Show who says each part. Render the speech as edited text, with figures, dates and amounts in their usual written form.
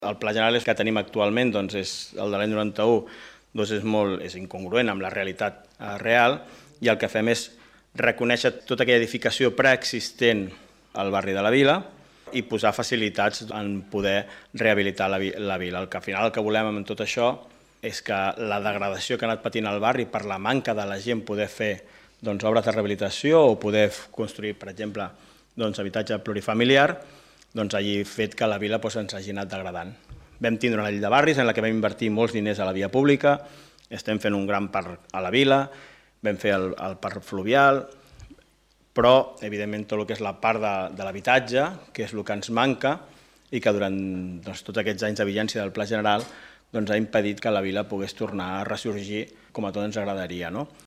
Speaker 1: El pla general que tenim actualment és el de l'any 91, és incongruent amb la realitat real, i el que fem és reconèixer tota aquella edificació preexistent al barri de la Vila i posar facilitats en poder rehabilitar la Vila. Al final el que volem amb tot això és que la degradació que ha anat patint el barri per la manca de la gent poder fer obres de rehabilitació o poder construir, per exemple, habitatge plurifamiliar, hagi fet que la Vila ens hagi anat degradant. Vam tindre una llei de barris en la que vam invertir molts diners a la via pública, estem fent un gran parc a la Vila, vam fer el parc fluvial, però, evidentment, tot el que és la part de l'habitatge, que és el que ens manca i que durant tots aquests anys de vigència del Pla General ha impedit que la Vila pogués tornar a ressorgir com a tot ens agradaria.